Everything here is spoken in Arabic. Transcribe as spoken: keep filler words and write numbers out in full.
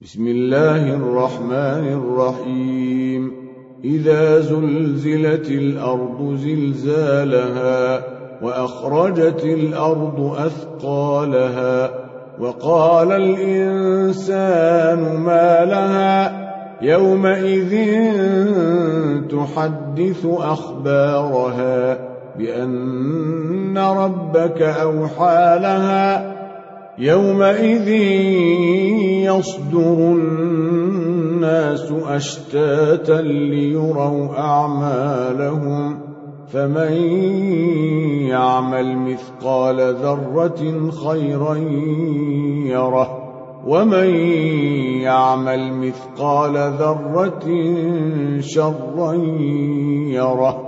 بسم الله الرحمن الرحيم إذا زلزلت الأرض زلزالها وأخرجت الأرض أثقالها وقال الإنسان ما لها يومئذ تحدث أخبارها بأن ربك أوحى لها يومئذ يصدر الناس أشتاتا ليروا أعمالهم فمن يعمل مثقال ذرة خيرا يره ومن يعمل مثقال ذرة شرا يره